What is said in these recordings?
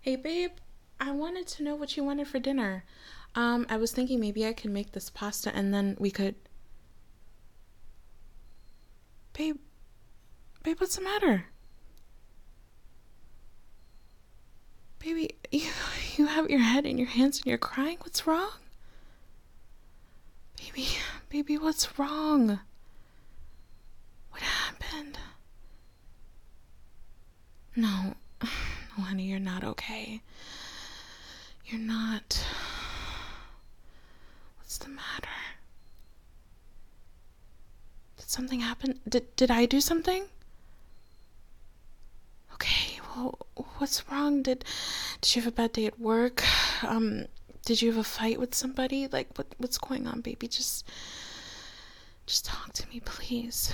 Hey, babe, I wanted to know what you wanted for dinner. I was thinking maybe I could make this pasta and then we could. Babe, babe, what's the matter? Baby, you have your head in your hands and you're crying? What's wrong? Baby, baby, what's wrong? What happened? No, no, honey, you're not okay. You're not. What's the matter? Did something happen? Did I do something? Okay, well, what's wrong? Did you have a bad day at work? Did you have a fight with somebody? Like, what's going on, baby? Just talk to me, please.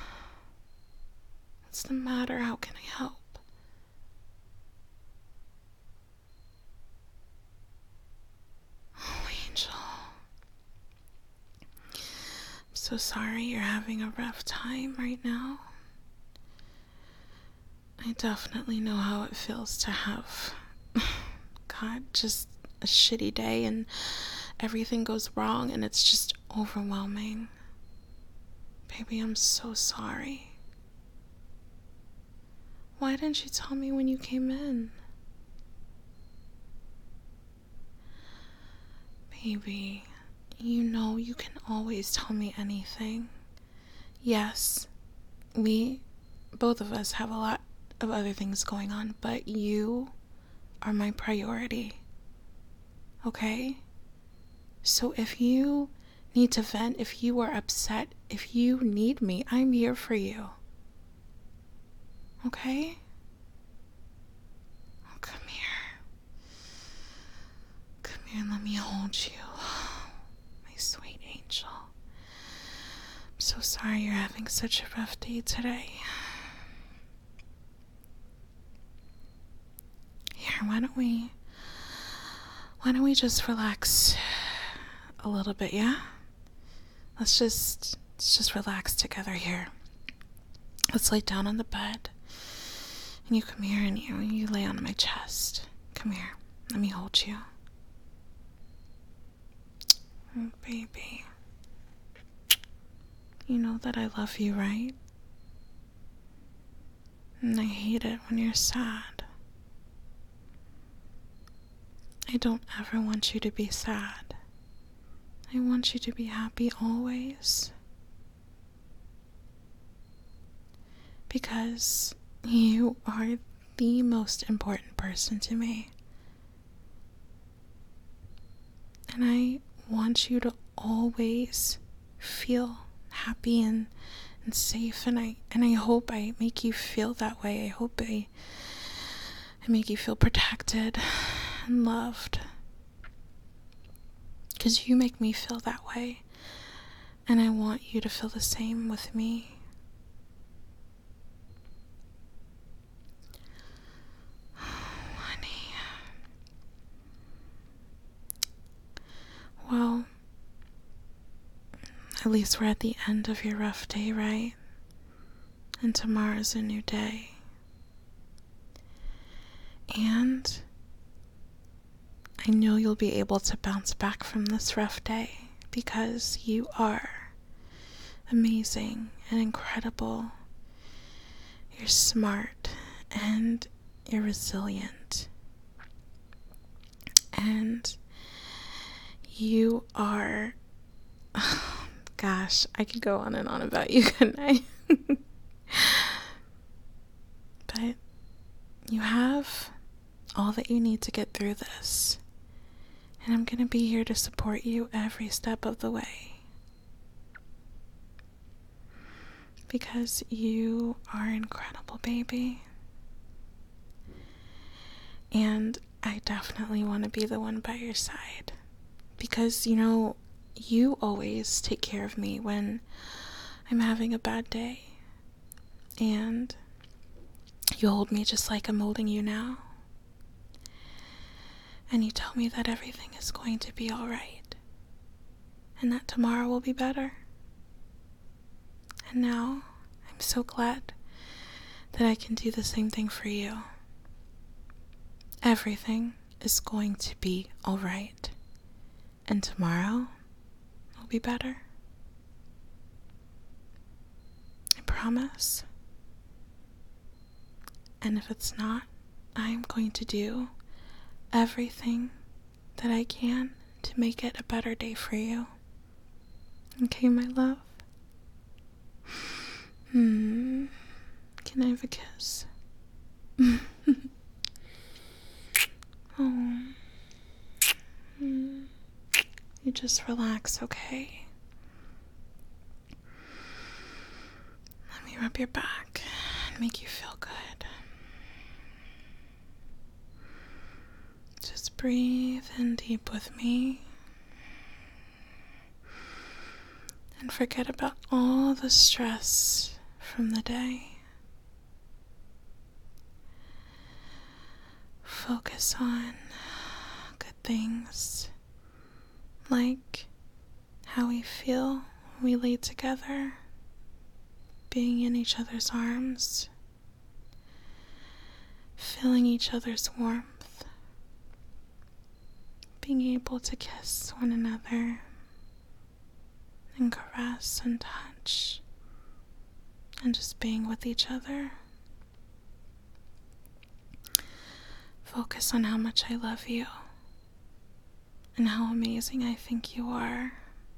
What's the matter? How can I help? Oh, Angel. I'm so sorry you're having a rough time right now. I definitely know how it feels to have, God, just a shitty day and everything goes wrong and it's just overwhelming. Baby, I'm so sorry. Why didn't you tell me when you came in? Baby, you know you can always tell me anything. Yes, both of us have a lot of other things going on, but you are my priority. Okay? So if you need to vent, if you are upset, if you need me, I'm here for you. Okay? Oh, come here. Come here and let me hold you. My sweet angel. I'm so sorry you're having such a rough day today. Here, why don't we just relax a little bit, yeah? Let's just relax together here. Let's lay down on the bed. And you come here and you lay on my chest. Come here. Let me hold you. Oh, baby. You know that I love you, right? And I hate it when you're sad. I don't ever want you to be sad. I want you to be happy always. Because you are the most important person to me. And I want you to always feel happy and safe, and I hope I make you feel that way. I hope I make you feel protected and loved. Because you make me feel that way. And I want you to feel the same with me. Oh, honey. Well, at least we're at the end of your rough day, right? And tomorrow's a new day. And I know you'll be able to bounce back from this rough day because you are amazing and incredible. You're smart and you're resilient. And you are... Gosh, I could go on and on about you, couldn't I? But you have all that you need to get through this. And I'm going to be here to support you every step of the way. Because you are incredible, baby. And I definitely want to be the one by your side. Because, you always take care of me when I'm having a bad day. And you hold me just like I'm holding you now. And you tell me that everything is going to be alright. And that tomorrow will be better. And now, I'm so glad that I can do the same thing for you. everything is going to be alright. And tomorrow will be better. I promise. And if it's not, I am going to do everything that I can to make it a better day for you. Okay, my love? Can I have a kiss? Oh. You just relax, okay? Let me rub your back and make you feel good. Just breathe in deep with me. And forget about all the stress from the day. Focus on good things, like how we feel when we lay together, being in each other's arms, feeling each other's warmth, being able to kiss one another and caress and touch, and just being with each other. Focus on how much I love you and how amazing I think you are.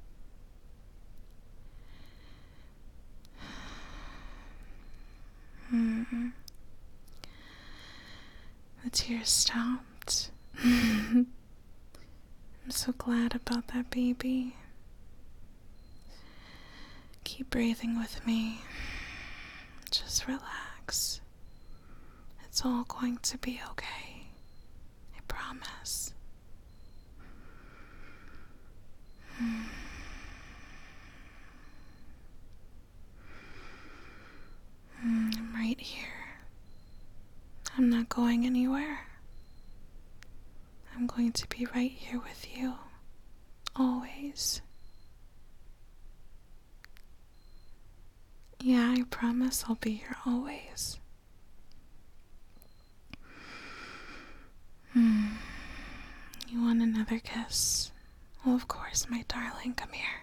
The tears stopped. I'm so glad about that, baby. Keep breathing with me. Just relax. It's all going to be okay. I promise. I'm right here. I'm not going anywhere. I'm going to be right here with you. Always. Yeah, I promise I'll be here always. You want another kiss? Well, of course, my darling. Come here.